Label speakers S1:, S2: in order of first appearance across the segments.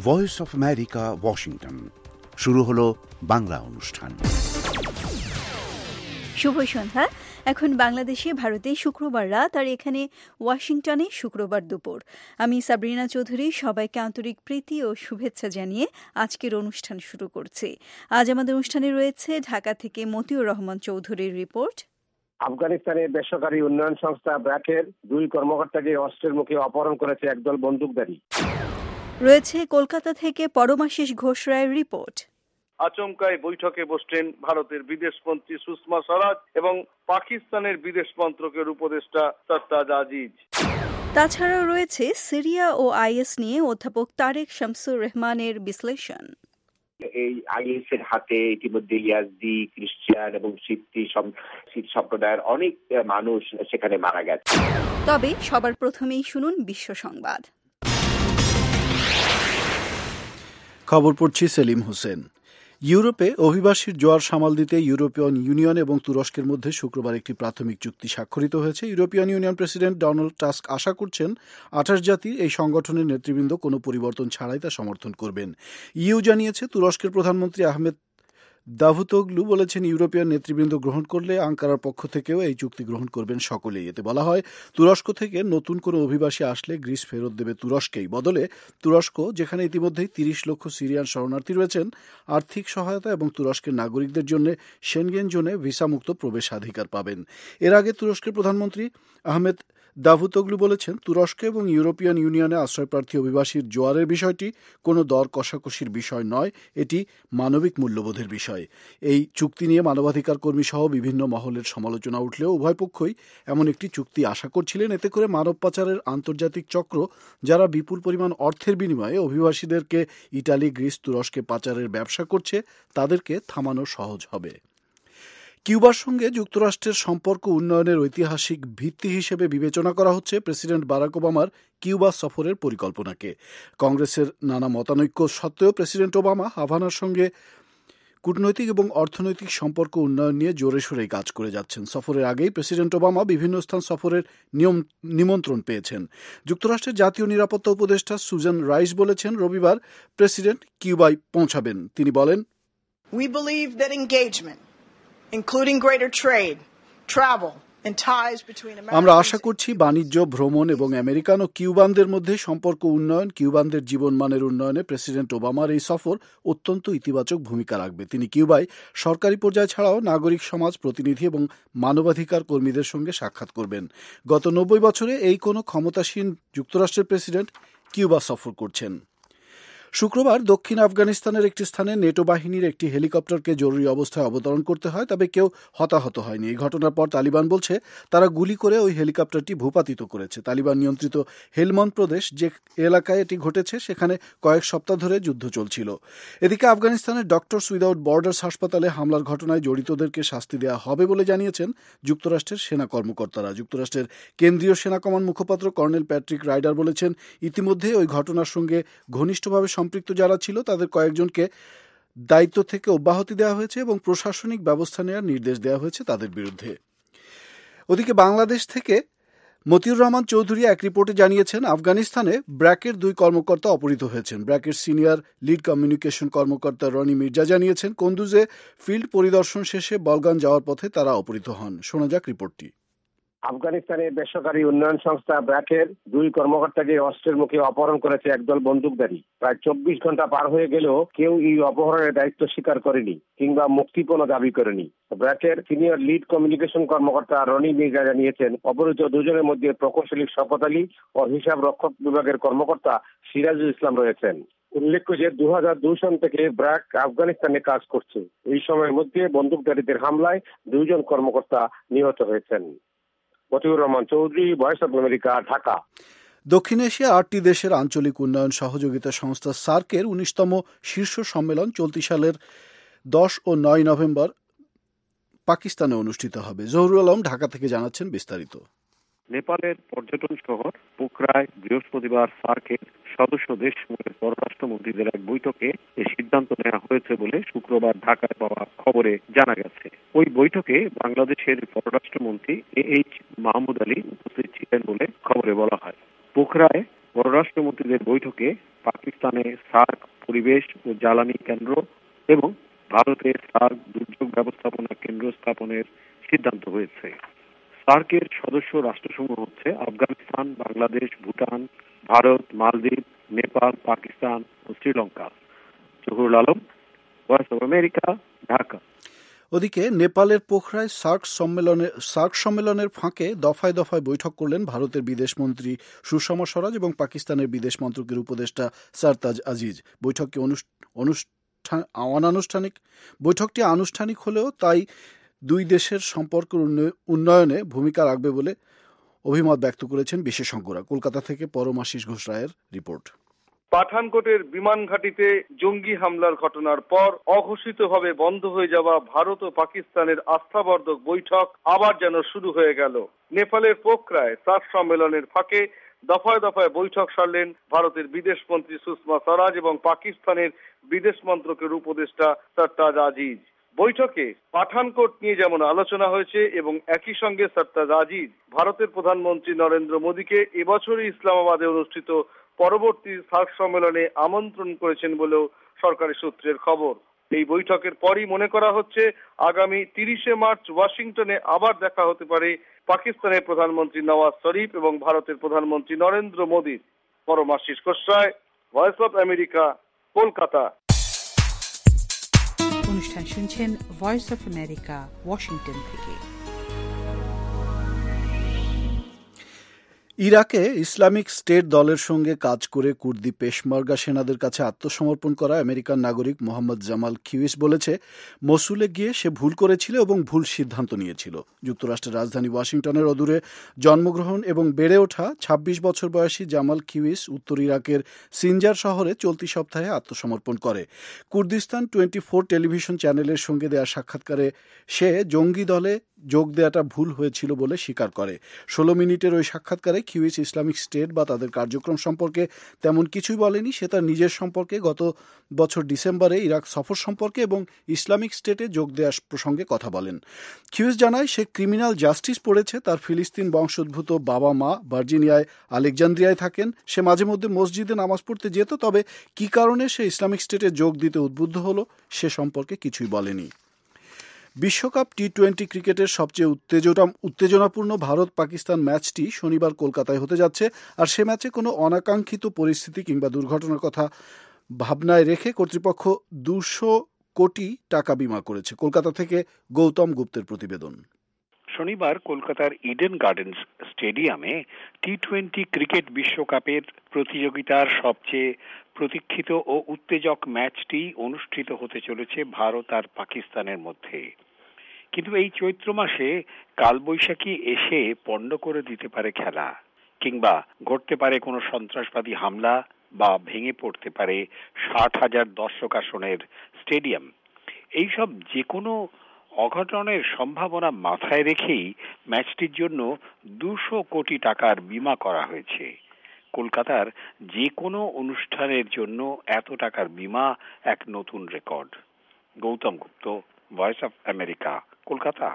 S1: Voice of America, Washington. শুরু হলো বাংলা অনুষ্ঠান।
S2: শুভ সন্ধ্যা। এখন বাংলাদেশে ভারতে শুক্রবার রাত, আর এখানে ওয়াশিংটনে শুক্রবার দুপুর। আমি সাবরিনা চৌধুরী সবাইকে আন্তরিক প্রীতি ও শুভেচ্ছা জানিয়ে আজকের অনুষ্ঠান শুরু করছি। আজ আমাদের অনুষ্ঠানে রয়েছে ঢাকা থেকে মতিউর রহমান চৌধুরীর রিপোর্ট।
S3: আফগানিস্তানের বেসরকারি উন্নয়ন সংস্থা ব্র্যাকের 2 কর্মকর্তাকে অস্ত্রের মুখে অপহরণ করেছে একদল বন্দুকধারী।
S2: রয়েছে কলকাতা থেকে পরমাশিস ঘোষ রায়ের রিপোর্ট।
S4: আচমকায় বৈঠকে বসছেন ভারতের বিদেশমন্ত্রী সুষমা স্বরাজ এবং পাকিস্তানের বিদেশ মন্ত্রকের উপদেষ্টা সরতাজ আজিজ।
S2: তাছাড়াও রয়েছে সিরিয়া ও আইএস নিয়ে অধ্যাপক তারেক শামসুর রহমানের বিশ্লেষণ।
S5: এই আইএস এর হাতে ইতিমধ্যে ইয়াজদি, খ্রিস্টান এবং শিখ সম্প্রদায়ের অনেক মানুষ সেখানে মারা গেছে।
S2: তবে সবার প্রথমেই শুনুন বিশ্ব সংবাদ।
S6: খবর পড়ছি সেলিম হোসেন। ইউরোপে অভিবাসীর জোয়ার সামাল দিতে ইউরোপিয়ান ইউনিয়ন এবং তুরস্কের মধ্যে শুক্রবার একটি প্রাথমিক চুক্তি স্বাক্ষরিত হয়েছে। European Union president Donald Tusk আশা করছেন 28 জাতির এই সংগঠনের নেতৃবৃন্দ কোনো পরিবর্তন ছাড়াই তা সমর্থন করবেন। ইউ জানিয়েছে, তুরস্কের প্রধানমন্ত্রী আহমেদ দাভুতোগলু বলেছেন, ইউরোপিয়ান নেতৃবৃন্দ গ্রহণ করলে আঙ্কারার পক্ষ থেকেও এই চুক্তি গ্রহণ করবেন সকলেই। এতে বলা হয়, তুরস্ক থেকে নতুন কোনো অভিবাসী আসলে গ্রিস ফেরত দেবে তুরস্কেই। বদলে তুরস্ক, যেখানে ইতিমধ্যেই 30 লক্ষ সিরিয়ান শরণার্থী রয়েছেন, আর্থিক সহায়তা এবং তুরস্কের নাগরিকদের জন্য সেনগেন জোনে ভিসামুক্ত প্রবেশাধিকার পাবেন। এর আগে তুরস্কের প্রধানমন্ত্রী আহমেদ দাভুতোগলু বলেছেন, তুরস্ক এবং ইউরোপিয়ান ইউনিয়নে আশ্রয়প্রার্থী অভিবাসীর জোয়ারের বিষয়টি কোনো দর কষাকষির বিষয় নয়, এটি মানবিক মূল্যবোধের বিষয়। এই চুক্তি নিয়ে মানবাধিকার কর্মী সহ বিভিন্ন মহলের সমালোচনা উঠলেও উভয় পক্ষই এমন একটি চুক্তি আশা করছিলেন। এতে করে মানব পাচারের আন্তর্জাতিক চক্র, যারা বিপুল পরিমাণ অর্থের বিনিময়ে অভিবাসীদেরকে ইটালি, গ্রিস, তুরস্কে পাচারের ব্যবসা করছে, তাদেরকে থামানো সহজ হবে। কিউবার সঙ্গে যুক্তরাষ্ট্রের সম্পর্ক উন্নয়নের ঐতিহাসিক ভিত্তি হিসেবে বিবেচনা করা হচ্ছে প্রেসিডেন্ট বারাক ওবামার কিউবা সফরের পরিকল্পনাকে। কংগ্রেসের নানা মতানৈক্য সত্ত্বেও প্রেসিডেন্ট ওবামা হাভানার সঙ্গে কূটনৈতিক এবং অর্থনৈতিক সম্পর্ক উন্নয়ন নিয়ে জোরে সোরে কাজ করে যাচ্ছেন। সফরের আগেই প্রেসিডেন্ট ওবামা বিভিন্ন স্থান সফরের নিমন্ত্রণ পেয়েছেন। যুক্তরাষ্ট্রের জাতীয় নিরাপত্তা উপদেষ্টা সুজান রাইস বলেছেন, রবিবার প্রেসিডেন্ট কিউবায় পৌঁছাবেন। তিনি বলেন,
S7: We believe that engagement, including greater trade, travel, and ties between Americans.
S6: আমরা আশা করছি বাণিজ্য, ভ্রমণ এবং আমেরিকান ও কিউবানদের মধ্যে সম্পর্ক উন্নয়ন, কিউবানদের জীবনমানের উন্নয়নে প্রেসিডেন্ট ওবামার এই সফর অত্যন্ত ইতিবাচক ভূমিকা রাখবে। তিনি কিউবায় সরকারি পর্যায়ে ছাড়াও নাগরিক সমাজ প্রতিনিধি এবং মানবাধিকার কর্মীদের সঙ্গে সাক্ষাৎ করবেন। গত 90 বছরে এই কোনো ক্ষমতাসীন যুক্তরাষ্ট্রের প্রেসিডেন্ট কিউবা সফর করছেন। শুক্রবার দক্ষিণ আফগানিস্তানের একটি স্থানে নেটো বাহিনীর একটি হেলিকপ্টারকে জরুরি অবস্থায় অবতরণ করতে হয়, তবে কেউ হতাহত হয়নি। এই ঘটনার পর তালিবান বলছে, তারা গুলি করে ওই হেলিকপ্টারটি ভূপাতিত করেছে। তালিবান নিয়ন্ত্রিত হেলমন্দ প্রদেশ, যে এলাকায় এটি ঘটেছে, সেখানে কয়েক সপ্তাহ ধরে যুদ্ধ চলছিল। এদিকে আফগানিস্তানের ডক্টরস উইদাউট বর্ডার্স হাসপাতালে হামলার ঘটনায় জড়িতদেরকে শাস্তি দেওয়া হবে বলে জানিয়েছেন যুক্তরাষ্ট্রের সেনা কর্মকর্তারা। যুক্তরাষ্ট্রের কেন্দ্রীয় সেনা কমান্ড মুখপাত্র কর্নেল প্যাট্রিক রাইডার বলেছেন, ইতিমধ্যে ওই ঘটনার সঙ্গে ঘনিষ্ঠভাবে সম্পৃক্ত যারা ছিল তাদের কয়েকজনকে দায়িত্ব থেকে অব্যাহতি দেওয়া হয়েছে এবং প্রশাসনিক ব্যবস্থা নেওয়ার নির্দেশ দেওয়া হয়েছে তাদের বিরুদ্ধে। ওদিকে বাংলাদেশ থেকে মতিউর রহমান চৌধুরী এক রিপোর্টে জানিয়েছেন, আফগানিস্তানে ব্র্যাকের 2 কর্মকর্তা অপহৃত হয়েছেন। ব্র্যাকের সিনিয়র লিড কমিউনিকেশন কর্মকর্তা রনি মির্জা জানিয়েছেন, কন্দুজে ফিল্ড পরিদর্শন শেষে বলগান যাওয়ার পথে তারা অপহৃত হন। শোনা যাক রিপোর্টটি।
S3: আফগানিস্তানের বেসরকারি উন্নয়ন সংস্থা ব্র্যাকের 2 কর্মকর্তাকে অস্ত্রের মুখে অপহরণ করেছে একদল বন্দুকধারী। প্রায় 24 ঘন্টা পার হয়ে গেলেও কেউ এই অপহরণের দায়িত্ব স্বীকার করেনি কিংবা মুক্তিপণ দাবি করেনি। ব্র্যাকের সিনিয়র লিড কমিউনিকেশন কর্মকর্তা রনি মির্জা জানিয়েছেন, অপহৃত 2 জনের মধ্যে প্রকৌশলী শওকত আলী ও হিসাব রক্ষক বিভাগের কর্মকর্তা সিরাজুল ইসলাম রয়েছেন। উল্লেখ্য যে 2002 সন থেকে ব্র্যাক আফগানিস্তানে কাজ করছে। এই সময়ের মধ্যে বন্দুকধারীদের হামলায় 2 জন কর্মকর্তা নিহত হয়েছেন। Motiur Rahman Chowdhury, Voice of America, Dhaka.
S6: দক্ষিণ এশিয়া 8টি দেশের আঞ্চলিক উন্নয়ন সহযোগিতা সংস্থা সার্কের 19তম শীর্ষ সম্মেলন চলতি সালের 10 ও 9 নভেম্বর পাকিস্তানে অনুষ্ঠিত হবে। জহুরুল আলম ঢাকা থেকে জানাচ্ছেন বিস্তারিত।
S8: নেপালের পর্যটন শহর পোখরায় বৃহস্পতিবার সার্কের সদস্য দেশসমূহের পররাষ্ট্রমন্ত্রীদের এক বৈঠকে এই সিদ্ধান্ত নেওয়া হয়েছে বলে শুক্রবার ঢাকায় পাওয়া খবরে জানা গেছে। ওই বৈঠকে বাংলাদেশের পররাষ্ট্রমন্ত্রী এইচ মাহমুদ আলী উপস্থিত ছিলেন বলে খবরে বলা হয়। পোখরায় পররাষ্ট্রমন্ত্রীদের বৈঠকে পাকিস্তানে সার্ক পরিবেশ ও জ্বালানি কেন্দ্র এবং ভারতে সার্ক দুর্যোগ ব্যবস্থাপনা কেন্দ্র স্থাপনের সিদ্ধান্ত হয়েছে। সার্কের সদস্য রাষ্ট্রসমূহ হচ্ছে আফগানিস্তান, বাংলাদেশ, ভুটান, ভারত, মালদ্বীপ, নেপাল, পাকিস্তান ও Sri Lanka. Zahurul Alam, Voice of America, Dhaka.
S6: ওদিকে নেপালের পোখরায় সার্ক সম্মেলনের ফাঁকে দফায় দফায় বৈঠক করলেন ভারতের বিদেশমন্ত্রী সুষমা স্বরাজ এবং পাকিস্তানের বিদেশ মন্ত্রকের উপদেষ্টা সারতাজ আজিজ। বৈঠকটি আনুষ্ঠানিক হলেও তাই দুই দেশের সম্পর্কের উন্নয়নে ভূমিকা রাখবে বলে অভিমত ব্যক্ত করেছেন বিশেষজ্ঞরা। কলকাতা থেকে পরমাশিস ঘোষ রায়ের রিপোর্ট।
S4: পাঠানকোটের বিমান ঘাঁটিতে জঙ্গি হামলার ঘটনার পর অঘোষিতভাবে বন্ধ হয়ে যাওয়া ভারত ও পাকিস্তানের আস্থাবর্ধক বৈঠক আবার যেন শুরু হয়ে গেল। নেপালের পোখরায় সার্ক সম্মেলনের ফাঁকে দফায় দফায় বৈঠক সারলেন ভারতের বিদেশমন্ত্রী সুষমা স্বরাজ এবং পাকিস্তানের বিদেশ মন্ত্রকের উপদেষ্টা সারতাজ আজিজ। বৈঠকে পাঠানকোট নিয়ে যেমন আলোচনা হয়েছে এবং একই সঙ্গে সারতাজ আজিজ ভারতের প্রধানমন্ত্রী নরেন্দ্র মোদীকে এবছরই ইসলামাবাদে অনুষ্ঠিত পরবর্তী সার্ক সম্মেলনে আমন্ত্রণ করেছেন বলেও সরকারি সূত্রের খবর। এই বৈঠকের পরই মনে করা হচ্ছে আগামী 30শে মার্চ ওয়াশিংটনে আবার দেখা হতে পারে পাকিস্তানের প্রধানমন্ত্রী নওয়াজ শরীফ এবং ভারতের প্রধানমন্ত্রী নরেন্দ্র মোদীর। Paramashis Ghosh Roy, Voice of America, Kolkata.
S9: অনুষ্ঠান শুনছেন ভয়েস অফ আমেরিকা, ওয়াশিংটন থেকে।
S6: ইরাকে ইসলামিক স্টেট দলের সঙ্গে কাজ করে কুর্দি পেশমার্গা সেনাদের কাছে আত্মসমর্পণ করা আমেরিকান নাগরিক মোহাম্মদ জামাল খিউইস বলেছে মসুলে গিয়ে সে ভুল করেছিল এবং ভুল সিদ্ধান্ত নিয়েছিল। যুক্তরাষ্ট্রের রাজধানী ওয়াশিংটনের অদূরে জন্মগ্রহণ এবং বেড়ে ওঠা 26 বছর বয়সী জামাল খিউইস উত্তর ইরাকের সিনজার শহরে চলতি সপ্তাহে আত্মসমর্পণ করে। কুর্দিস্তান 24 টেলিভিশন চ্যানেলের সঙ্গে দেওয়া সাক্ষাৎকারে সে জঙ্গি দলে যোগ দেওয়াটা ভুল হয়েছিল বলে স্বীকার করে। 16 মিনিটের ওই সাক্ষাৎকারে খিউইস ইসলামিক স্টেট বা তাদের কার্যক্রম সম্পর্কে তেমন কিছুই বলেনি। সে তার নিজের সম্পর্কে, গত বছর ডিসেম্বরে ইরাক সফর সম্পর্কে এবং ইসলামিক স্টেটে যোগ দেওয়ার প্রসঙ্গে কথা বলেন। খিউইস জানায় সে ক্রিমিনাল জাস্টিস পড়েছে। তার ফিলিস্তিন বংশোদ্ভূত বাবা মা ভার্জিনিয়ায় আলেকজান্দ্রিয়ায় থাকেন। সে মাঝে মধ্যে মসজিদে নামাজ পড়তে যেত, তবে কি কারণে সে ইসলামিক স্টেটে যোগ দিতে উদ্বুদ্ধ হলো সে সম্পর্কে কিছুই বলেনি। বিশ্বকাপ টি-20 ক্রিকেটের সবচেয়ে উত্তেজনাপূর্ণ ভারত পাকিস্তান ম্যাচটি শনিবার কলকাতায় হতে যাচ্ছে। আর সে ম্যাচে কোনো অনাকাঙ্ক্ষিত পরিস্থিতি কিংবা দুর্ঘটনার কথা ভাবনায় রেখে কর্তৃপক্ষ 200 কোটি টাকা বিমা করেছে। কলকাতা থেকে গৌতম গুপ্তের প্রতিবেদন।
S10: শনিবার কলকাতার ইডেন গার্ডেন্স স্টেডিয়ামে টি-20 ক্রিকেট বিশ্বকাপের প্রতিযোগিতার সবচেয়ে প্রতীক্ষিত ও উত্তেজক ম্যাচটি অনুষ্ঠিত হতে চলেছে ভারত আর পাকিস্তানের মধ্যে। কিন্তু এই চৈত্র মাসে কালবৈশাখী এসে পণ্ড করে দিতে পারে খেলা, কিংবা ঘটতে পারে কোনো সন্ত্রাসবাদী হামলা বা ভেঙে পড়তে পারে 60,000 দর্শক আসনের স্টেডিয়াম। এইসব যে কোনো অঘটনের সম্ভাবনা মাথায় রেখেই ম্যাচটির জন্য 200 কোটি টাকার বীমা করা হয়েছে। কলকাতার যে কোনো অনুষ্ঠানের জন্য এত টাকার বীমা এক নতুন record. Gautam Gupta, Voice of America, Kolkata.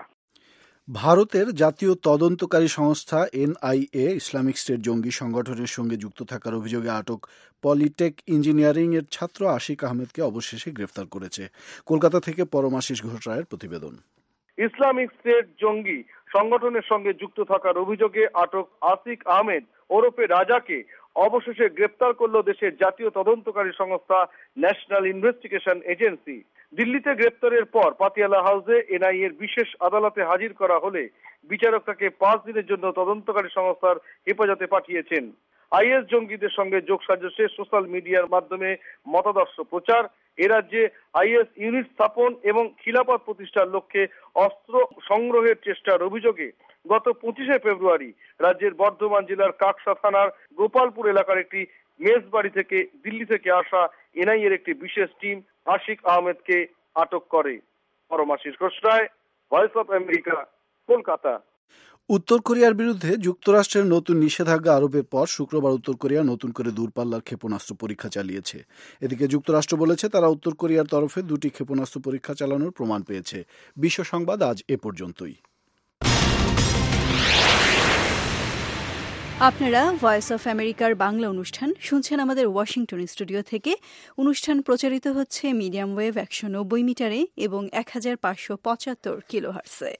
S6: ভারতের জাতীয় তদন্তকারী সংস্থা NIA ইসলামিক স্টেট জঙ্গি সংগঠনের সঙ্গে যুক্ত থাকার অভিযোগে আটক পলিটেক ইঞ্জিনিয়ারিং এর ছাত্র আশিক আহমেদকে অবশেষে গ্রেফতার করেছে। কলকাতা থেকে পরমাশিস ঘোষ রায়ের প্রতিবেদন।
S4: ইসলামিক স্টেট জঙ্গি সংগঠনের সঙ্গে যুক্ত থাকার অভিযোগে আটক আশিক আহমেদ ওরফে রাজাকে অবশেষে গ্রেফতার করল দেশের জাতীয় তদন্তকারী সংস্থা ন্যাশনাল ইনভেস্টিগেশন এজেন্সি। দিল্লিতে গ্রেফতারের পর পাতিয়ালা হাউসে NIA এর বিশেষ আদালতে হাজির করা হলে বিচারক তাকে 5 দিনের জন্য তদন্তকারী সংস্থার হেফাজতে পাঠিয়েছেন। IS জঙ্গিদের সঙ্গে যোগসাজশে সোশ্যাল মিডিয়ার মাধ্যমে মতাদর্শ প্রচার, এ রাজ্যে IS ইউনিট স্থাপন এবং খিলাফত প্রতিষ্ঠার লক্ষ্যে অস্ত্র সংগ্রহের চেষ্টার অভিযোগে গত 25শে ফেব্রুয়ারি রাজ্যের বর্ধমান জেলার কাকসা থানার গোপালপুর এলাকার একটি মেস বাড়ি থেকে দিল্লি থেকে আসা NIA এর একটি বিশেষ টিম আশিক আহমেদকে আটক করে। Paramashis Ghosh Roy, Voice of America, Kolkata.
S6: উত্তর কোরিয়ার বিরুদ্ধে যুক্তরাষ্ট্রের নতুন নিষেধাজ্ঞা আরোপের পর শুক্রবার উত্তর কোরিয়া নতুন করে দূরপাল্লার ক্ষেপণাস্ত্র পরীক্ষা চালিয়েছে। এদিকে যুক্তরাষ্ট্র বলেছে তারা উত্তর কোরিয়ার তরফে 2টি ক্ষেপণাস্ত্র পরীক্ষা চালানোর প্রমাণ পেয়েছে। বিশ্ব সংবাদ আজ এ পর্যন্তই।
S2: আপনারা ভয়েস অফ আমেরিকার বাংলা অনুষ্ঠান শুনছেন আমাদের ওয়াশিংটন স্টুডিও থেকে। অনুষ্ঠান প্রচারিত হচ্ছে মিডিয়াম ওয়েভ 190 মিটারে এবং 1575 কিলোহার্টজে।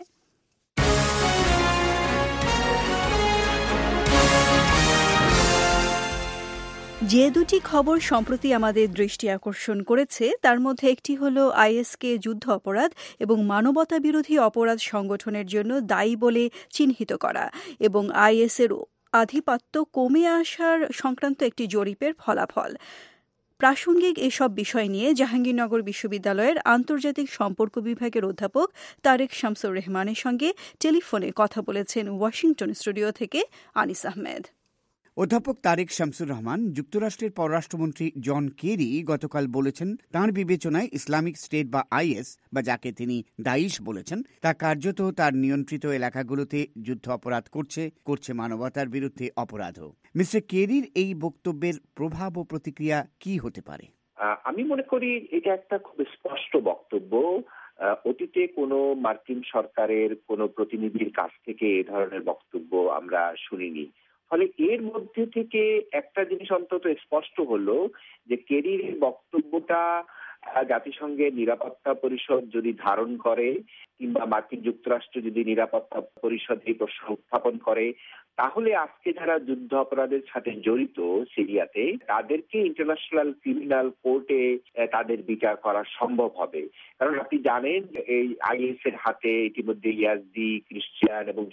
S2: যে দুটি খবর সম্প্রতি আমাদের দৃষ্টি আকর্ষণ করেছে তার মধ্যে একটি হল আইএসকে যুদ্ধ অপরাধ এবং মানবতা বিরোধী অপরাধ সংগঠনের জন্য দায়ী বলে চিহ্নিত করা এবং আইএসের আধিপত্য কমে আসার সংক্রান্ত একটি জরিপের ফলাফল। প্রাসঙ্গিক এসব বিষয় নিয়ে জাহাঙ্গীরনগর বিশ্ববিদ্যালয়ের আন্তর্জাতিক সম্পর্ক বিভাগের অধ্যাপক তারেক শামসুর রহমানের সঙ্গে টেলিফোনে কথা বলেছেন ওয়াশিংটন স্টুডিও থেকে আনিস আহমেদ।
S11: অধ্যাপক তারেক শামসুর রহমান, যুক্তরাষ্ট্রের পররাষ্ট্রমন্ত্রী জন কেরি গতকাল বলেছেন তাঁর বিবেচনায় ইসলামিক স্টেট বা আইএস বা যাকে তিনি দাইশ বলেছেন তা কার্যত তার নিয়ন্ত্রিত এলাকাগুলোতে যুদ্ধ অপরাধ করছে মানবতার বিরুদ্ধে অপরাধও। মিস্টার কেরির এই বক্তব্যের প্রভাব ও প্রতিক্রিয়া কি হতে পারে?
S5: আমি মনে করি এটা একটা খুব স্পষ্ট বক্তব্য। অতীতে কোনো মার্কিন সরকারের কোনো প্রতিনিধির কাছ থেকে এ ধরনের বক্তব্য আমরা শুনিনি। ফলে এর মধ্যে থেকে একটা জিনিস অন্তত স্পষ্ট হলো যে কেরির বক্তব্যটা জাতিসংঘের নিরাপত্তা পরিষদ যদি ধারণ করে কিংবা মার্কিন যুক্তরাষ্ট্র যদি নিরাপত্তা পরিষদ এই প্রশ্ন উত্থাপন করে, তাহলে আজকে যারা যুদ্ধ অপরাধের সাথে জড়িত সিরিয়াতে তাদেরকে ইন্টারন্যাশনাল ক্রিমিনাল কোর্টে তাদের বিচার করা সম্ভব হবে। কারণ আপনি জানেন এই আইএস এর হাতে ইতিমধ্যে ইয়াজদি, খ্রিস্টান এবং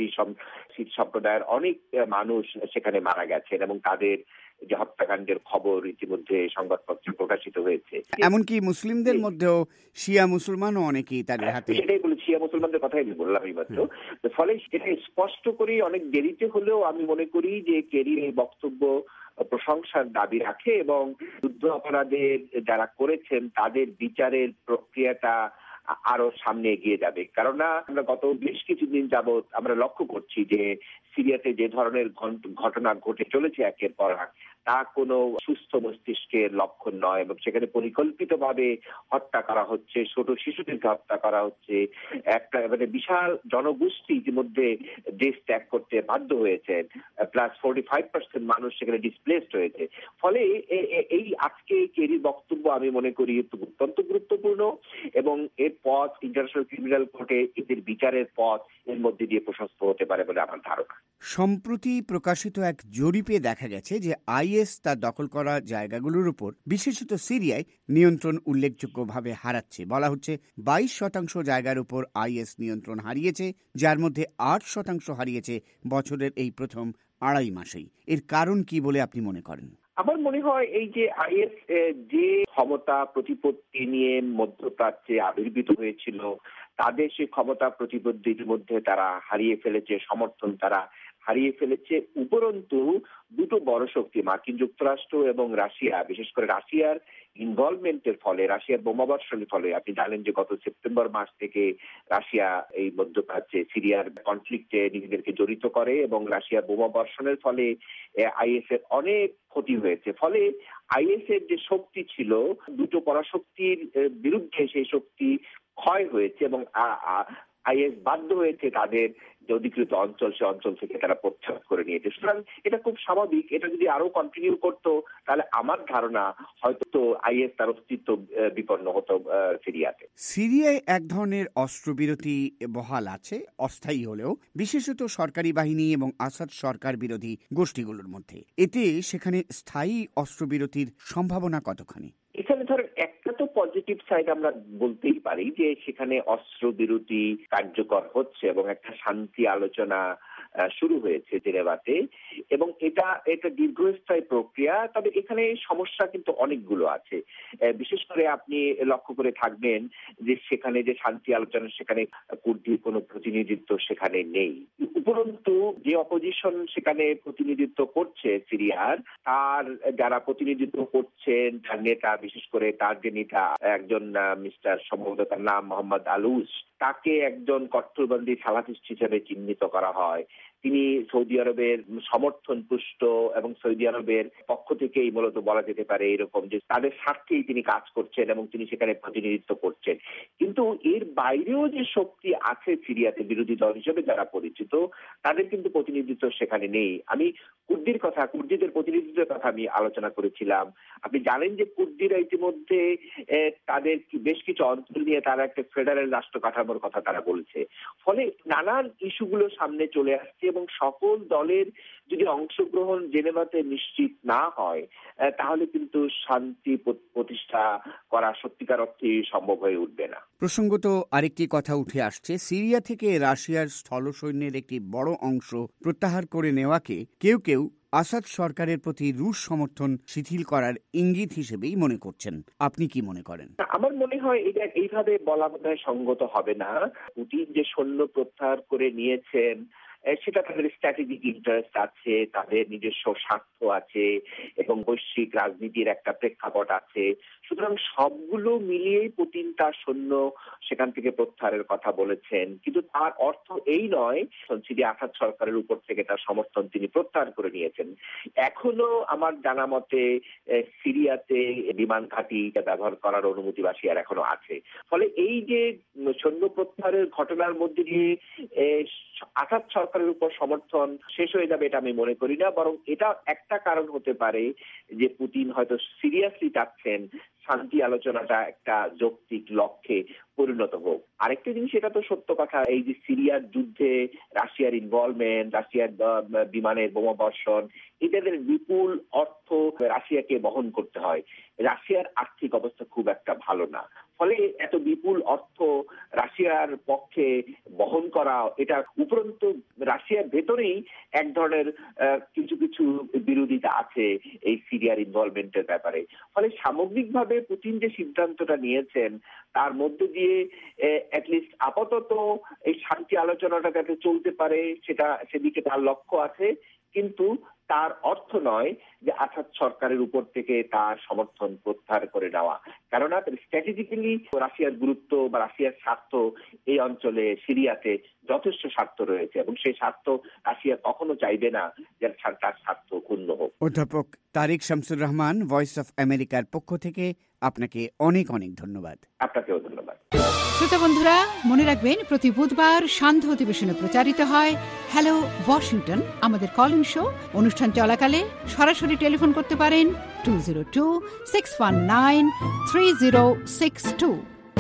S5: শিখ সম্প্রদায়ের অনেক মানুষ সেখানে মারা গেছেন এবং তাদের যে হত্যাকাণ্ডের খবর ইতিমধ্যে সংবাদপত্রে প্রকাশিত হয়েছে।
S11: এমনকি মুসলিমদের মধ্যেও শিয়া মুসলমানও অনেকেই তাদের হাতে।
S5: সেটাই বলি, শিয়া মুসলমানদের কথাই আমি বললাম এইমাত্র। ফলে এটা স্পষ্ট করে অনেক দেরিতে হলেও আমি মনে করি যে কেরির এই বক্তব্য প্রশংসার দাবি রাখে এবং যুদ্ধ অপরাধের যারা করেছেন তাদের বিচারের প্রক্রিয়াটা আরো সামনে এগিয়ে যাবে। কেননা আমরা গত বেশ কিছুদিন যাবৎ আমরা লক্ষ্য করছি যে সিরিয়াতে যে ধরনের ঘটনা ঘটে চলেছে একের পর এক, তা কোনো সুস্থ মস্তিষ্কের লক্ষণ নয় এবং সেখানে পরিকল্পিতভাবে হত্যা করা হচ্ছে, ছোট শিশুদেরকে হত্যা করা হচ্ছে। একটা মানে বিশাল জনগোষ্ঠী ইতিমধ্যে দেশ ত্যাগ করতে বাধ্য হয়েছেন, প্লাস 45% মানুষ সেখানে ডিসপ্লেসড হয়েছে। ফলে এই আজকে কেরির বক্তব্য আমি মনে করি অত্যন্ত গুরুত্বপূর্ণ এবং এর পথ ইন্টারন্যাশনাল ক্রিমিনাল কোর্টে এদের বিচারের পথ এর মধ্যে দিয়ে প্রশস্ত হতে পারে বলে আমার ধারণা।
S11: সম্প্রতি প্রকাশিত এক জরিপে দেখা গেছে যে আইএস তার দখল করা জায়গাগুলোর উপর বিশেষত সিরিয়ায় নিয়ন্ত্রণ উল্লেখযোগ্যভাবে হারাচ্ছে। বলা হচ্ছে 22% জায়গার উপর আইএস নিয়ন্ত্রণ হারিয়েছে, যার মধ্যে 8% হারিয়েছে বছরের এই প্রথম 2.5 মাসেই। এর কারণ কি বলে আপনি মনে করেন?
S5: আমার মনে হয় এই যে আইএস যে ক্ষমতা প্রতিপত্তি নিয়ে মধ্যপ্রাচ্যে আবির্ভূত হয়েছিল, তাদের সেই ক্ষমতা প্রতিপত্তির মধ্যে তারা হারিয়ে ফেলেছে, সমর্থন তারা হারিয়ে ফেলেছে। উপরন্তু দুটো বড় শক্তি মার্কিন যুক্তরাষ্ট্র এবং রাশিয়া, বিশেষ করে রাশিয়ার ইনভলভমেন্টের ফলে, রাশিয়ার বোমাবর্ষণের ফলে, আপনি জানেন যে গত সেপ্টেম্বর মাস থেকে রাশিয়া এই মধ্যপ্রাচ্যে সিরিয়ার কনফ্লিক্টে নিজেদেরকে জড়িত করে এবং রাশিয়ার বোমাবর্ষণের ফলে আইএস এর অনেক ক্ষতি হয়েছে। ফলে আইএস এর যে শক্তি ছিল, দুটো পরাশক্তির বিরুদ্ধে সেই শক্তি ক্ষয় হয়েছে এবং আইএস বাধ্য হয়েছে তাদের যে অধিকৃত অঞ্চল সে অঞ্চল থেকে তারা প্রত্যাহার করে নিয়েছে। সুতরাং এটা খুব স্বাভাবিক। এটা যদি আরো কন্টিনিউ করতো তাহলে আমার ধারণা হয়তো তো আইএস তার অস্তিত্ব বিপন্ন হতো সিরিয়াতে।
S11: সিরিয়ায় এক ধরনের অস্ত্রবিরতি বহাল আছে, অস্থায়ী হলেও, বিশেষত সরকারি বাহিনী এবং আসাদ সরকার বিরোধী গোষ্ঠীগুলোর মধ্যে। এতে সেখানে স্থায়ী অস্ত্রবিরতির সম্ভাবনা কতখানি?
S5: এখানে ধরেন একটা তো পজিটিভ সাইড আমরা বলতেই পারি যে সেখানে অস্ত্রবিরতি কার্যকর হচ্ছে এবং একটা শান্তি আলোচনা শুরু হয়েছে জেনেভাতে এবং এটা দীর্ঘস্থায়ী প্রক্রিয়া। তবে এখানে সমস্যা কিন্তু অনেকগুলো আছে। বিশেষ করে আপনি লক্ষ্য করে থাকবেন যে সেখানে যে শান্তি আলোচনা, সেখানে কুর্দির কোনো প্রতিনিধিত্ব সেখানে নেই। উপরন্তু যে অপোজিশন সেখানে প্রতিনিধিত্ব করছে সিরিয়ার, তার যারা প্রতিনিধিত্ব করছেন তার নেতা, বিশেষ করে তার যে নেতা একজন মিস্টার, সম্ভবত তার নাম মোহাম্মদ আলুস, তাকে একজন কট্টরপন্থী সালাফিস্ট হিসেবে চিহ্নিত করা হয়। তিনি সৌদি আরবের সমর্থন পুষ্ট এবং সৌদি আরবের পক্ষ থেকেই মূলত বলা যেতে পারে এরকম যে তাদের স্বার্থেই তিনি কাজ করছেন এবং তিনি সেখানে প্রতিনিধিত্ব করছেন। কিন্তু এর বাইরেও যে শক্তি আছে সিরিয়াতে বিরোধী দল হিসেবে যারা পরিচিত, তাদের কিন্তু প্রতিনিধিত্ব সেখানে নেই। আমি কুর্দিদের প্রতিনিধিত্বের কথা আমি আলোচনা করেছিলাম। আপনি জানেন যে কুর্দিরা ইতিমধ্যে তাদের বেশ কিছু অঞ্চল নিয়ে তারা একটা ফেডারেল রাষ্ট্র কাঠামোর কথা তারা বলছে। ফলে নানান ইস্যুগুলো সামনে চলে আসছে এবং সকল দলের যদি অংশগ্রহণ জেনেভাতে নিশ্চিত না হয় তাহলে কিন্তু শান্তি প্রতিষ্ঠা করা সত্যিকার অর্থে সম্ভব হয়ে উঠবে না।
S11: প্রসঙ্গত আরেকটি কথা উঠে আসছে, সিরিয়া থেকে রাশিয়ার স্থলসৈন্যের একটি বড় অংশ প্রত্যাহার করে নেওয়াকে কেউ কেউ আসাদ সরকারের প্রতি রুশ সমর্থন শিথিল করার ইঙ্গিত হিসেবেই মনে করছেন। আপনি কি মনে করেন?
S5: আমার মনে হয় এটা এইভাবে বলা বোধহয় সঙ্গত হবে না। পুতিন যে সৈন্য প্রত্যাহার করে নিয়েছেন সেটা তাদের স্ট্র্যাটেজিক ইন্টারেস্ট আছে, তাদের নিজস্ব স্বার্থ আছে এবং বৈশ্বিক রাজনীতির একটা প্রেক্ষাপট আছে। সুতরাং সবগুলো মিলিয়েই পুতিন তার সৈন্য সেখান থেকে প্রত্যাহারের কথা বলেছেন। কিন্তু তার অর্থ এই নয় সিরিয়া আসাদ সরকারের উপর থেকে তার সমর্থন তিনি প্রত্যাহার করে নিয়েছেন। এখনো আমার জানা মতে সিরিয়াতে বিমান ঘাঁটি ব্যবহার করার অনুমতি রাশিয়ার এখনো আছে। ফলে এই যে সৈন্য প্রত্যাহারের ঘটনার মধ্যে দিয়ে আসাদ সরকারের উপর সমর্থন শেষ হয়ে যাবে এটা আমি মনে করি না, বরং এটা একটা কারণ হতে পারে যে পুতিন হয়তো সিরিয়াসলি চাচ্ছেন শান্তি আলোচনাটা একটা যৌক্তিক লক্ষ্যে পরিণত হোক। আরেকটা জিনিস, এটা তো সত্য কথা, এই যে সিরিয়ার যুদ্ধে রাশিয়ার ইনভলভমেন্ট, রাশিয়ার বিমানের বোমা বর্ষণ, এটাদের বিপুল অর্থ রাশিয়াকে বহন করতে হয়। রাশিয়ার আর্থিক অবস্থা খুব একটা ভালো না। ফলে এত বিপুল অর্থ রাশিয়ার পক্ষে বহন করা, এটা উপরন্তু রাশিয়ার ভেতরেই এক ধরনের কিছু কিছু বিরোধিতা আছে এই সিরিয়ার ইনভলভমেন্টের ব্যাপারে। ফলে সামগ্রিকভাবে পুতিন যে সিদ্ধান্তটা নিয়েছেন তার মধ্যে দিয়ে অ্যাটলিস্ট আপাতত এই শান্তি আলোচনাটা যাতে চলতে পারে সেদিকে তার লক্ষ্য আছে। কিন্তু তার অর্থ নয় যে আসাদ সরকারের উপর থেকে তার সমর্থন প্রত্যাহার করে নেওয়া, কেননা স্ট্র্যাটেজিক্যালি রাশিয়ার গুরুত্ব বা রাশিয়ার স্বার্থ এই অঞ্চলে সিরিয়াতে যথেষ্ট স্বার্থ রয়েছে এবং সেই স্বার্থ রাশিয়া কখনো চাইবে না যে তার স্বার্থ ক্ষুণ্ণ হোক।
S11: অধ্যাপক তারিক শামসুর রহমান, ভয়েস অফ আমেরিকার পক্ষ থেকে আপনাকে অনেক অনেক ধন্যবাদ।
S5: আপনাকেও ধন্যবাদ।
S9: শ্রোতা বন্ধুরা, মনে রাখবেন প্রতি বুধবার সান্ধ্য অধিবেশনে প্রচারিত হয় হ্যালো ওয়াশিংটন, আমাদের কল ইন শো। অনুষ্ঠান চলাকালে সরাসরি টেলিফোন করতে পারেন 202-619-3062।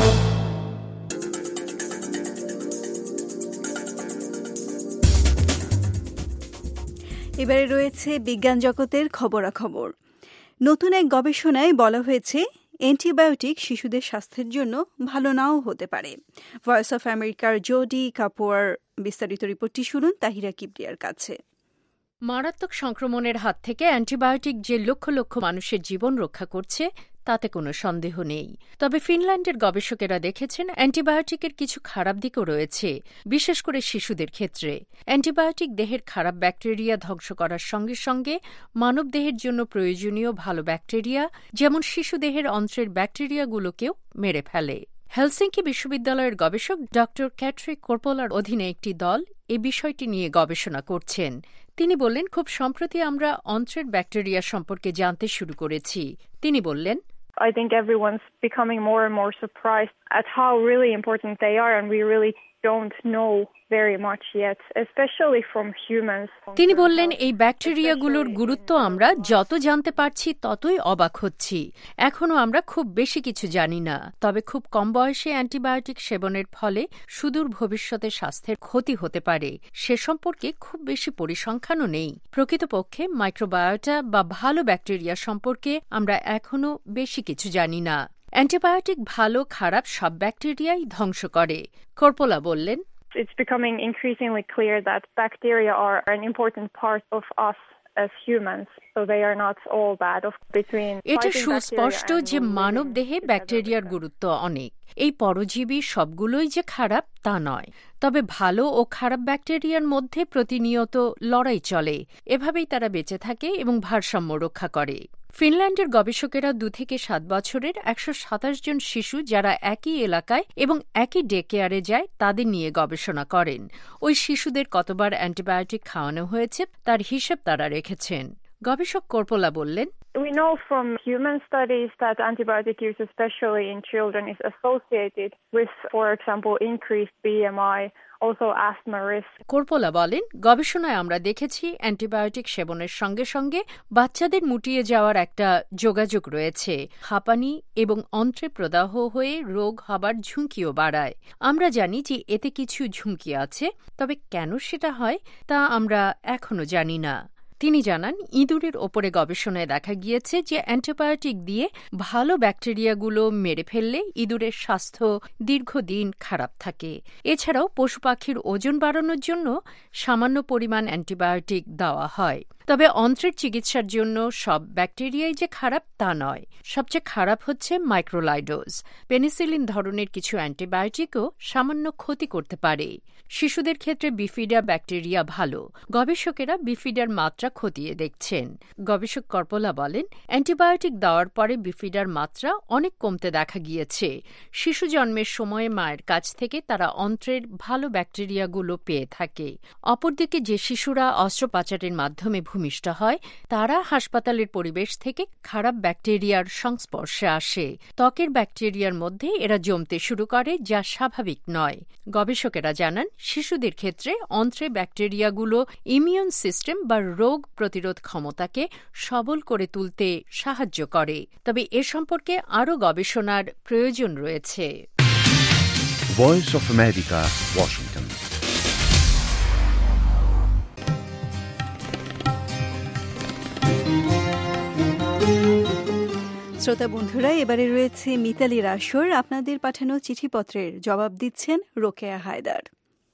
S2: এবারে রয়েছে বিজ্ঞান জগতের খবরাখবর। নতুন এক গবেষণায় বলা হয়েছে অ্যান্টিবায়োটিক শিশুদের স্বাস্থ্যের জন্য ভালো নাও হতে পারে। ভয়েস অফ আমেরিকার জোডি কাপুয়ার বিস্তারিত রিপোর্টটি শুনুন তাহিরা কিবরিয়ার কাছে।
S12: মারাত্মক সংক্রমণের হাত থেকে অ্যান্টিবায়োটিক যে লক্ষ লক্ষ মানুষের জীবন রক্ষা করছে তাতে কোনো সন্দেহ নেই। তবে ফিনল্যান্ডের গবেষকেরা দেখেছেন অ্যান্টিবায়োটিকের কিছু খারাপ দিকও রয়েছে, বিশেষ করে শিশুদের ক্ষেত্রে। অ্যান্টিবায়োটিক দেহের খারাপ ব্যাকটেরিয়া ধ্বংস করার সঙ্গে সঙ্গে মানবদেহের জন্য প্রয়োজনীয় ভালো ব্যাকটেরিয়া যেমন শিশুদেহের অন্ত্রের ব্যাকটেরিয়াগুলোকেও মেরে ফেলে। হেলসিঙ্কি বিশ্ববিদ্যালয়ের গবেষক ড ক্যাটরি কোরপোলার অধীনে একটি দল এই বিষয়টি নিয়ে গবেষণা করছেন। তিনি বললেন, খুব সম্প্রতি আমরা অন্ত্রের ব্যাকটেরিয়া সম্পর্কে জানতে শুরু করেছি। তিনি বললেন,
S13: I think everyone's becoming more and more surprised at how really important they are, and we really don't know very much yet, especially from humans.
S12: তিনি বললেন, এই ব্যাকটেরিয়াগুলোর গুরুত্ব আমরা যত জানতে পারছি ততই অবাক হচ্ছি। এখনো আমরা খুব বেশি কিছু জানি না, তবে খুব কম বয়সে অ্যান্টিবায়োটিক সেবনের ফলে সুদূর ভবিষ্যতে স্বাস্থ্যের ক্ষতি হতে পারে সে সম্পর্কে খুব বেশি পরিসংখ্যানও নেই। প্রকৃতপক্ষে মাইক্রোবায়োটা বা ভালো ব্যাকটেরিয়া সম্পর্কে আমরা এখনো বেশি কিছু জানি না। অ্যান্টিবায়োটিক ভালো খারাপ সব ব্যাকটেরিয়াই ধ্বংস করে। কোরপোলা বললেন,
S13: It's becoming increasingly clear that bacteria are an important part of us as humans, so they are not all bad.
S12: এটা সুস্পষ্ট যে মানব দেহে ব্যাকটেরিয়ার গুরুত্ব অনেক। এই পরজীবী সবগুলোই যে খারাপ তা নয়, তবে ভালো ও খারাপ ব্যাকটেরিয়ার মধ্যে প্রতিনিয়ত লড়াই চলে। এভাবেই তারা বেঁচে থাকে এবং ভারসাম্য রক্ষা করে। ফিনল্যান্ডের গবেষকেরা 2 থেকে 7 বছরের 127 জন শিশু যারা একই এলাকায় এবং একই ডে কেয়ারে যায় তাদের নিয়ে গবেষণা করেন। ওই শিশুদের কতবার অ্যান্টিবায়োটিক খাওয়ানো হয়েছে তার হিসেব তারা রেখেছেন। গবেষক কর্পোলা বললেন,
S13: We know from human studies that antibiotic use, especially in children, is associated with, for example, increased BMI, also asthma risk.
S12: কর্পোলা বলেন, গবেষণায় আমরা দেখেছি অ্যান্টিবায়োটিক সেবনের সঙ্গে সঙ্গে বাচ্চাদের মুটিয়ে যাওয়ার একটা যোগাযোগ রয়েছে। হাঁপানি এবং অন্ত্রে প্রদাহ হয়ে রোগ হবার ঝুঁকিও বাড়ায়। আমরা জানি যে এতে কিছু ঝুঁকি আছে, তবে কেন সেটা হয় তা আমরা এখনো জানি না। তিনি জানান, ইঁদুরের ওপরে গবেষণায় দেখা গিয়েছে যে অ্যান্টিবায়োটিক দিয়ে ভালো ব্যাকটেরিয়াগুলো মেরে ফেললে ইঁদুরের স্বাস্থ্য দীর্ঘদিন খারাপ থাকে। এছাড়াও পশু পাখির ওজন বাড়ানোর জন্য সামান্য পরিমাণ অ্যান্টিবায়োটিক দেওয়া হয়। তবে অন্ত্রের চিকিৎসার জন্য সব ব্যাকটেরিয়াই যে খারাপ তা নয়। সবচেয়ে খারাপ হচ্ছে মাইক্রোলাইডোজ। পেনিসিলিন ধরনের কিছু অ্যান্টিবায়োটিকও সামান্য ক্ষতি করতে পারে। শিশুদের ক্ষেত্রে বিফিডা ব্যাকটেরিয়া ভালো। গবেষকেরা বিফিডার মাত্রা খতিয়ে দেখছেন। গবেষক কর্পোলা বলেন, অ্যান্টিবায়োটিক দেওয়ার পরে বিফিডার মাত্রা অনেক কমতে দেখা গিয়েছে। শিশু জন্মের সময়ে মায়ের কাছ থেকে তারা অন্ত্রের ভালো ব্যাকটেরিয়াগুলো পেয়ে থাকে। অপরদিকে যে শিশুরা অস্ত্রোপচারের মাধ্যমে ভূমিষ্ঠ হয় তারা হাসপাতালের পরিবেশ থেকে খারাপ ব্যাকটেরিয়ার সংস্পর্শে আসে। ত্বকের ব্যাকটেরিয়ার মধ্যে এরা জমতে শুরু করে, যা স্বাভাবিক নয়। গবেষকেরা জানান, শিশুদের ক্ষেত্রে অন্ত্রে ব্যাকটেরিয়াগুলো ইমিউন সিস্টেম বা রোগ প্রতিরোধ ক্ষমতাকে সবল করে তুলতে সাহায্য করে। তবে এ সম্পর্কে আরও গবেষণার প্রয়োজন রয়েছে।
S1: Voice of America, Washington.
S2: শ্রোতা বন্ধুরা, এবারে রয়েছে মিতালির আসর। আপনাদের পাঠানো চিঠিপত্রের জবাব দিচ্ছেন রোকেয়া হায়দার।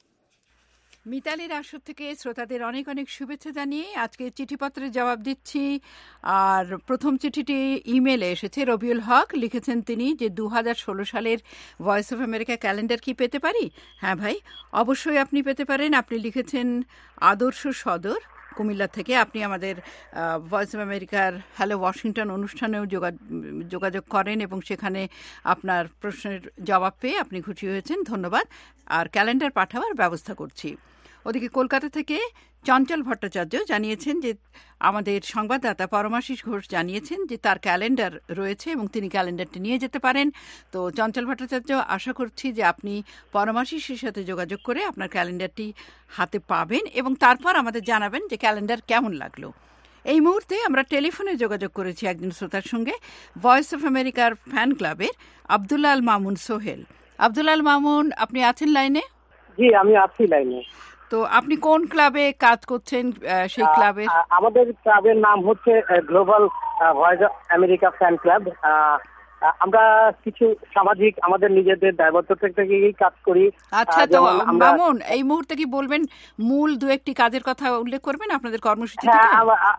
S9: মিতালির আসর থেকে শ্রোতাদের অনেক অনেক শুভেচ্ছা জানিয়ে আজকে চিঠিপত্রের জবাব দিচ্ছি। আর প্রথম চিঠিটি ইমেলে এসেছে। রবিউল হক লিখেছেন তিনি যে 2016 সালের ভয়েস অফ আমেরিকা ক্যালেন্ডার কি পেতে পারি? হ্যাঁ ভাই, অবশ্যই আপনি পেতে পারেন। আপনি লিখেছেন আদর্শ সদর, কুমিল্লা থেকে। আপনি আমাদের ভয়েস অফ আমেরিকার হ্যালো ওয়াশিংটন অনুষ্ঠানেও যোগাযোগ করেন এবং সেখানে আপনার প্রশ্নের জবাব পেয়ে আপনি খুশি হয়েছেন। ধন্যবাদ। আর ক্যালেন্ডার পাঠাবার ব্যবস্থা করছি। ওদিকে কলকাতা থেকে চঞ্চল ভট্টাচার্য জানিয়েছেন যে আমাদের সংবাদদাতা পরমাশিস ঘোষ জানিয়েছেন যে তার ক্যালেন্ডার রয়েছে এবং তিনি ক্যালেন্ডারটি নিয়ে যেতে পারেন। তো চঞ্চল ভট্টাচার্য, আশা করছি যে আপনি পরমাশিসের সাথে যোগাযোগ করে আপনার ক্যালেন্ডারটি হাতে পাবেন এবং তারপর আমাদের জানাবেন যে ক্যালেন্ডার কেমন লাগলো। এই মুহূর্তে আমরা টেলিফোনে যোগাযোগ করেছি একজন শ্রোতার সঙ্গে, ভয়েস অফ আমেরিকার ফ্যান ক্লাবের আব্দুল্লাহ আল মামুন সোহেল। আব্দুল্লাহ আল মামুন, আপনি আছেন লাইনে?
S14: জি, আমি আছি লাইনে।
S9: তো আপনি কোন ক্লাবে কাজ করছেন? সেই ক্লাবে
S14: আমাদের ক্লাবের নাম হচ্ছে global Voice of America fan club. আমরা কিছু সামাজিক আমাদের নিজেদের দায়বদ্ধ থেকেই কাজ করি।
S9: আচ্ছা, তো মামুন, এই মুহূর্তে কি বলবেন, মূল দু একটি কাজের কথা উল্লেখ করবেন আপনাদের কর্মসূচি থেকে?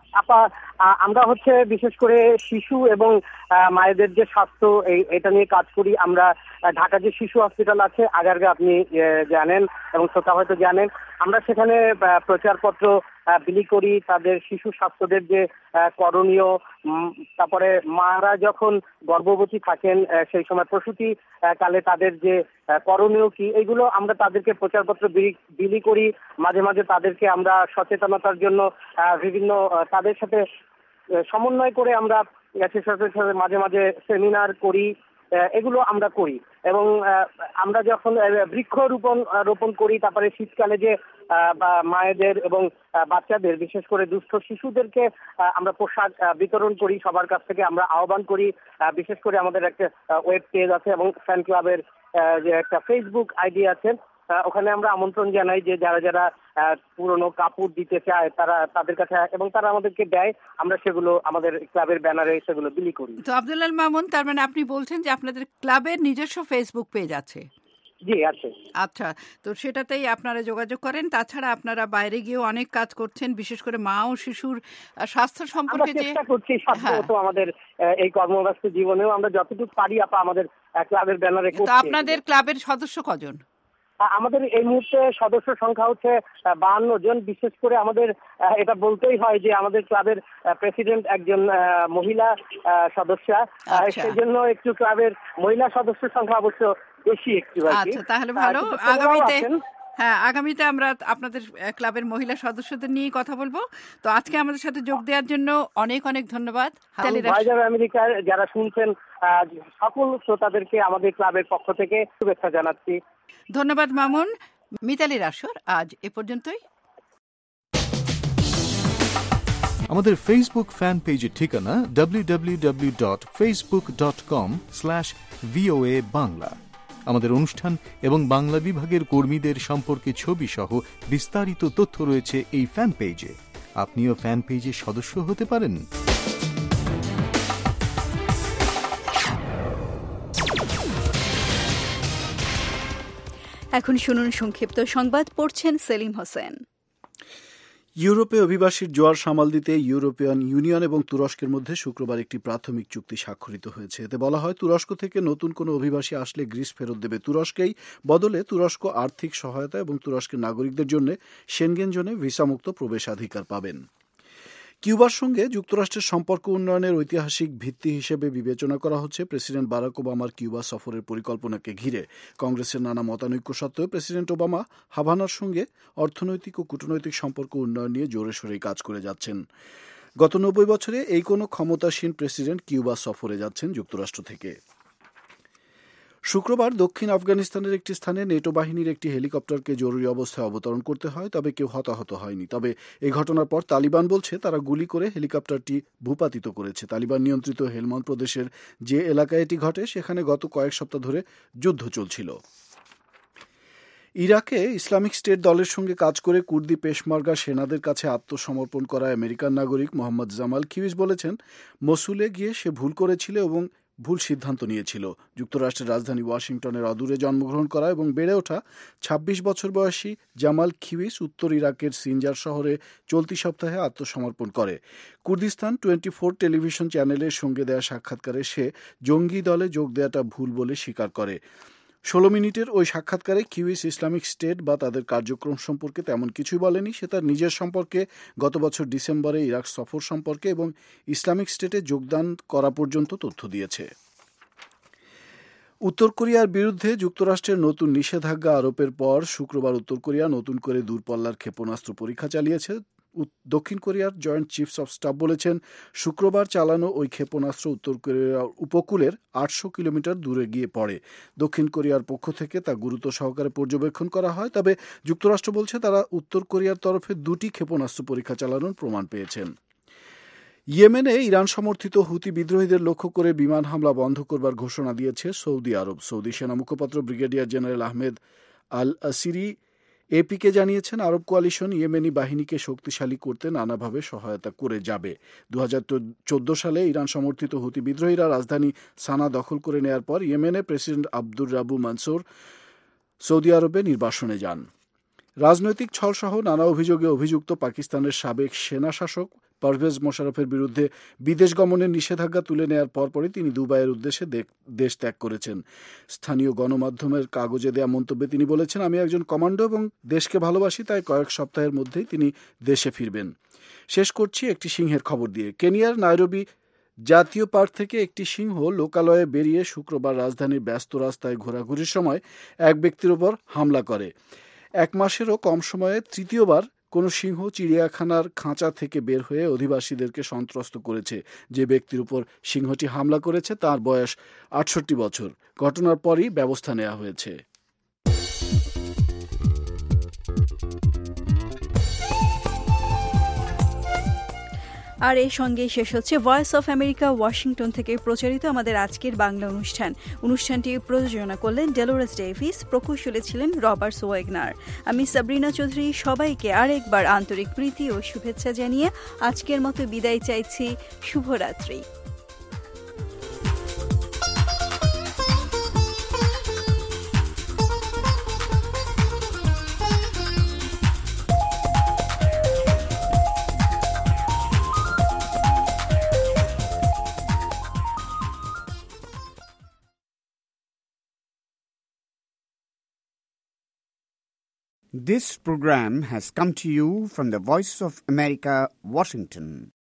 S14: আমরা হচ্ছে বিশেষ করে শিশু এবং মায়েদের যে স্বাস্থ্য এটা নিয়ে কাজ করি। আমরা ঢাকা যে শিশু হসপিটাল আছে আগারগা, আপনি জানেন এবং শ্রোতা হয়তো জানেন, আমরা সেখানে প্রচারপত্র বিলি করি তাদের শিশু স্বাস্থ্যদের যে করণীয়, তারপরে মারা যখন গর্ভবতী থাকেন সেই সময় প্রসূতি কালে তাদের যে করণীয় কি, এগুলো আমরা তাদেরকে প্রচারপত্র বিলি করি। মাঝে মাঝে তাদেরকে আমরা সচেতনতার জন্য বিভিন্ন তাদের সাথে সমন্বয় করে আমরা মাঝে মাঝে সেমিনার করি, এগুলো আমরা করি। এবং আমরা যখন বৃক্ষ রোপণ করি, তারপরে শীতকালে যে মায়েদের এবং বাচ্চাদের, বিশেষ করে দুস্থ শিশুদেরকে আমরা পোশাক বিতরণ করি, সবার কাছ থেকে আমরা আহ্বান করি। বিশেষ করে আমাদের একটা ওয়েব পেজ আছে এবং ফ্যান ক্লাবের যে একটা ফেসবুক আইডি আছে, ওখানে আমরা আমন্ত্রণ জানাই যে যারা যারা পুরনো কাপড় দিতে চায় তারা তাদের কাছে, এবং তারা আমাদেরকে দেয়, আমরা সেগুলো আমাদের ক্লাবের ব্যানারে সেগুলো বিলি করি।
S9: তো আব্দুল্লাহ মামুন, তার মানে আপনি বলছেন যে আপনাদের ক্লাবের নিজস্ব ফেসবুক পেজ আছে?
S14: জি আছে।
S9: আচ্ছা, তো সেটাতেই আপনারা যোগাযোগ করেন। তাছাড়া আপনারা বাইরে গিয়েও অনেক কাজ করছেন, বিশেষ করে মা ও শিশুর স্বাস্থ্য সম্পর্কে যে
S14: চেষ্টা করছি সাধ্যমতো আমাদের এই কর্মব্যস্ত জীবনেও আমরা যতটুকু পারি আমাদের ক্লাবের ব্যানারে করছি।
S9: তো আপনাদের ক্লাবের সদস্য কজন?
S14: আমাদের এই মুহূর্তে সদস্য সংখ্যা হচ্ছে 52 জন। বিশেষ করে আমাদের এটা বলতেই হয় যে আমাদের ক্লাবের প্রেসিডেন্ট একজন মহিলা সদস্যা, সেই জন্য একটু ক্লাবের মহিলা সদস্য সংখ্যা অবশ্য বেশি একটু।
S9: আচ্ছা, তাহলে ভালো। আগামীতে আমরা আপনাদের ক্লাবের মহিলা সদস্যদের নিয়ে কথা বলবো। তো আজকে আমাদের সাথে যোগ দেওয়ার জন্য অনেক অনেক ধন্যবাদ।
S14: ভয়েস অফ আমেরিকার যারা শুনছেন সকল শ্রোতাদেরকে আমাদের ক্লাবের পক্ষ থেকে শুভেচ্ছা জানাচ্ছি।
S9: ধন্যবাদ মামুন। মিতালির আসর আজ এ পর্যন্তই।
S15: আমাদের ফেসবুক ফ্যান পেজের ঠিকানা www.facebook.com/VOA বাংলা। আমাদের অনুষ্ঠান এবং বাংলা বিভাগের কর্মীদের সম্পর্কে ছবি সহ বিস্তারিত তথ্য রয়েছে এই ফ্যান পেজে। আপনিও ফ্যান পেজের সদস্য হতে পারেন।
S2: এখন শুনুন সংক্ষিপ্ত সংবাদ, পড়ছেন সেলিম হোসেন।
S6: ইউরোপে অভিবাসীর জোয়ার সামাল দিতে ইউরোপিয়ান ইউনিয়ন এবং তুরস্কের মধ্যে শুক্রবার একটি প্রাথমিক চুক্তি স্বাক্ষরিত হয়েছে। এতে বলা হয়, তুরস্ক থেকে নতুন কোনো অভিবাসী আসলে গ্রিস ফেরত দেবে তুরস্কেই, বদলে তুরস্ক আর্থিক সহায়তা এবং তুরস্কের নাগরিকদের জন্য সেনগেন জোনে ভিসামুক্ত প্রবেশাধিকার পাবেন। কিউবার সঙ্গে যুক্তরাষ্ট্রের সম্পর্ক উন্নয়নের ঐতিহাসিক ভিত্তি হিসেবে বিবেচনা করা হচ্ছে প্রেসিডেন্ট বারাক ওবামার কিউবা সফরের পরিকল্পনাকে ঘিরে। কংগ্রেসের নানা মতানৈক্য সত্ত্বেও প্রেসিডেন্ট ওবামা হাভানার সঙ্গে অর্থনৈতিক ও কূটনৈতিক সম্পর্ক উন্নয়ন নিয়ে জোরে সোরেই কাজ করে যাচ্ছেন। গত 90 বছরে এই কোনো ক্ষমতাসীন প্রেসিডেন্ট কিউবা সফরে যাচ্ছেন যুক্তরাষ্ট্র থেকে। শুক্রবার দক্ষিণ আফগানিস্তানের একটি স্থানে নেটো বাহিনীর একটি হেলিকপ্টারকে জরুরি অবস্থায় অবতরণ করতে হয়, তবে কেউ হতাহত হয়নি। তবে এই ঘটনার পর তালিবান বলছে তারা গুলি করে হেলিকপ্টারটি ভূপাতিত করেছে। তালিবান নিয়ন্ত্রিত হেলমন্দ প্রদেশের যে এলাকায় এটি ঘটে সেখানে গত কয়েক সপ্তাহ ধরে যুদ্ধ চলছিল। ইরাকে ইসলামিক স্টেট দলের সঙ্গে কাজ করে কুর্দি পেশমার্গা সেনাদের কাছে আত্মসমর্পণ করা আমেরিকান নাগরিক মোহাম্মদ জামাল খিউইজ বলেছেন, মসুলে গিয়ে সে ভুল করেছিল এবং ভুল সিদ্ধান্ত নিয়েছিল। যুক্তরাষ্ট্রের রাজধানী ওয়াশিংটনের অদূরে জন্মগ্রহণ করা এবং বেড়ে ওঠা 26 বছর বয়সী জামাল খিউইজ উত্তর ইরাকের সিনজার শহরে চলতি সপ্তাহে আত্মসমর্পণ করে। কুর্দিস্তান 24 টেলিভিশন চ্যানেলের সঙ্গে দেয়া সাক্ষাৎকারে সে জঙ্গি দলে যোগ দেওয়াটা ভুল বলে স্বীকার করে। 16 মিনিটের ওই সাক্ষাৎকারে কিউইস ইসলামিক স্টেট বা তাদের কার্যক্রম সম্পর্কে তেমন কিছুই বলেনি। সে তার নিজের সম্পর্কে, গত বছর ডিসেম্বরে ইরাক সফর সম্পর্কে এবং ইসলামিক স্টেটে যোগদান করা পর্যন্ত তথ্য দিয়েছে। উত্তর কোরিয়ার বিরুদ্ধে যুক্তরাষ্ট্রের নতুন নিষেধাজ্ঞা আরোপের পর শুক্রবার উত্তর কোরিয়া নতুন করে দূরপাল্লার ক্ষেপণাস্ত্র পরীক্ষা চালিয়েছে। দক্ষিণ কোরিয়ার জয়েন্ট চিফস অব স্টাফ বলেছেন, শুক্রবার চালানো ওই ক্ষেপণাস্ত্র উত্তর কোরিয়ার উপকূলের 800 কিলোমিটার দূরে গিয়ে পড়ে। দক্ষিণ কোরিয়ার পক্ষ থেকে তা গুরুত্ব সহকারে পর্যবেক্ষণ করা হয়, তবে যুক্তরাষ্ট্র বলছে তারা উত্তর কোরিয়ার তরফে 2টি ক্ষেপণাস্ত্র পরীক্ষা চালানোর প্রমাণ পেয়েছেন। ইয়েমেনে ইরান সমর্থিত হুতি বিদ্রোহীদের লক্ষ্য করে বিমান হামলা বন্ধ করবার ঘোষণা দিয়েছে সৌদি আরব। সৌদি সেনা মুখপাত্র brigadier general Ahmed al Asiri এপিকে জানিয়েছেন, আরব কোয়ালিশন ইয়েমেনি বাহিনীকে শক্তিশালী করতে নানাভাবে সহায়তা করে যাবে। 2014 সালে ইরান সমর্থিত হুতি বিদ্রোহীরা রাজধানী সানা দখল করে নেয়ার পর ইয়েমেনে president Abdur Rabbu Mansour Saudi আরবে নির্বাসনে যান। রাজনৈতিক ছলসহ নানা অভিযোগে অভিযুক্ত পাকিস্তানের সাবেক সেনা শাসক পারভেজ মোশাররফের বিরুদ্ধে বিদেশ গমনের নিষেধাজ্ঞা তুলে নেয়ার পরপরই তিনি দুবাইয়ের উদ্দেশ্যে দেশ ত্যাগ করেছেন। স্থানীয় গণমাধ্যমের কাগজে দেয়া মন্তব্যে তিনি বলেছেন, আমি একজন কমান্ডো এবং দেশকে ভালোবাসি, তাই কয়েক সপ্তাহের মধ্যেই তিনি দেশে ফিরবেন। শেষ করছি একটি সিংহের খবর দিয়ে। কেনিয়ার নাইরোবি জাতীয় পার্ক থেকে একটি সিংহ লোকালয়ে বেরিয়ে শুক্রবার রাজধানীর ব্যস্ত রাস্তায় ঘোরাঘুরির সময় এক ব্যক্তির ওপর হামলা করে। 1 মাসেরও কম সময়ে তৃতীয়বার কোনো সিংহ চিড়িয়াখানার খাঁচা থেকে বের হয়ে অধিবাসীদেরকে সন্ত্রস্ত করেছে। যে ব্যক্তির উপর সিংহটি হামলা করেছে তার বয়স 68 বছর। ঘটনার পরই ব্যবস্থা নেওয়া হয়েছে।
S2: আর এই সঙ্গে শেষ হচ্ছে ভয়েস অফ আমেরিকা ওয়াশিংটন থেকে প্রচারিত আমাদের আজকের বাংলা অনুষ্ঠানটি প্রযোজনা করলেন ডেলোরেস ডেভিস, প্রকৌশলী ছিলেন রবার্টস ওয়েগনার। আমি সাবরিনা চৌধুরী সবাইকে আরেকবার আন্তরিক প্রীতি ও শুভেচ্ছা জানিয়ে আজকের মতো বিদায় চাইছি। শুভরাত্রি।
S11: This program has come to you from the Voice of America, Washington.